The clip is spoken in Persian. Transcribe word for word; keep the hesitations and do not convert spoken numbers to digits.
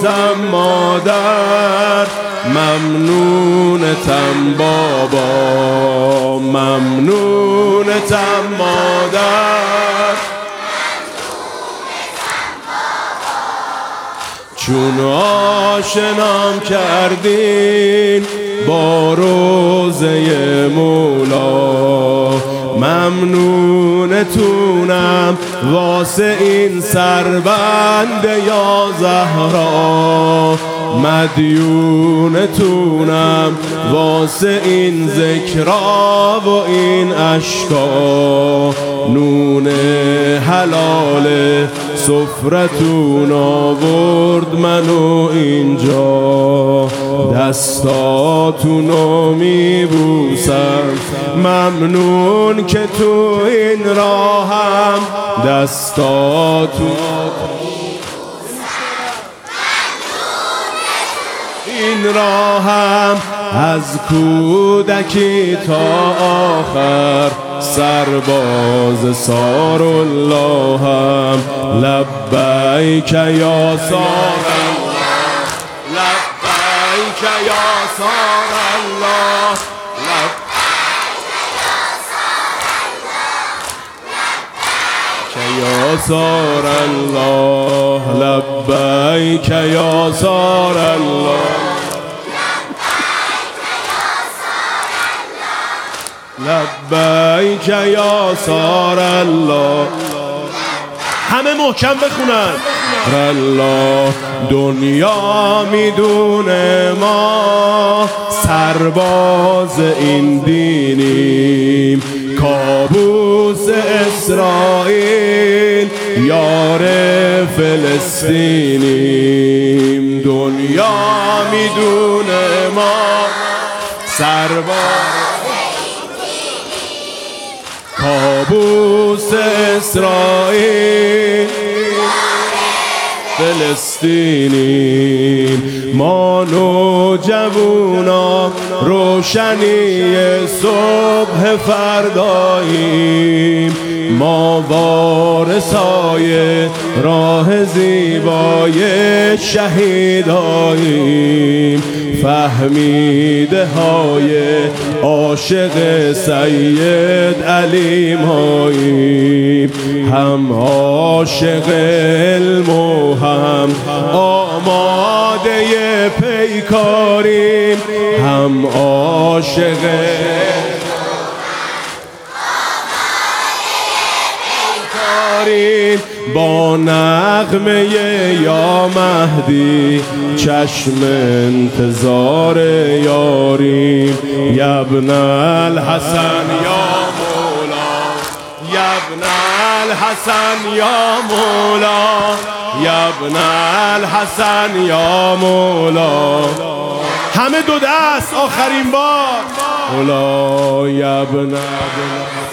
ممنونتم مادر، ممنونتم بابا، ممنونتم مادر، چون آشنام کردین با روضه مولا. ممنونتونم واسه این سربند یا زهرا، مدیونتونم واسه این ذکرا و این اشکا. نون حلال سفرتون آورد منو اینجا، دستاتونو میبوسم ممنون که تو این راهم، دستاتونو این راهم، از کودکی تا آخر سرباز سار اللهم. لبیک یا سار الله، لبیک یا سار الله، لبیک یا سار الله، لبیک یا سار الله، لبیک یا سار الله. همه محکم بخونن. الله دنیا میدونه ما سرباز این دینیم، کابوس اسرائیل یار فلسطینیم. دنیا میدونه ما سرباز کابوس اسرائیل فلسطینیم. ما نوجوانا روشنی صبح فرداییم، ما وارثای راه زیبای شهیداییم. فهمیده های عاشق سید علی ماییم، هم عاشق علم و هم آماده پیکاریم، هم عاشق با نغمه یا مهدی چشم انتظار یاریم. یبن الحسن یا مولا، یبن الحسن یا مولا، یبن الحسن یا مولا. همه دو دست آخرین بار مولا یبن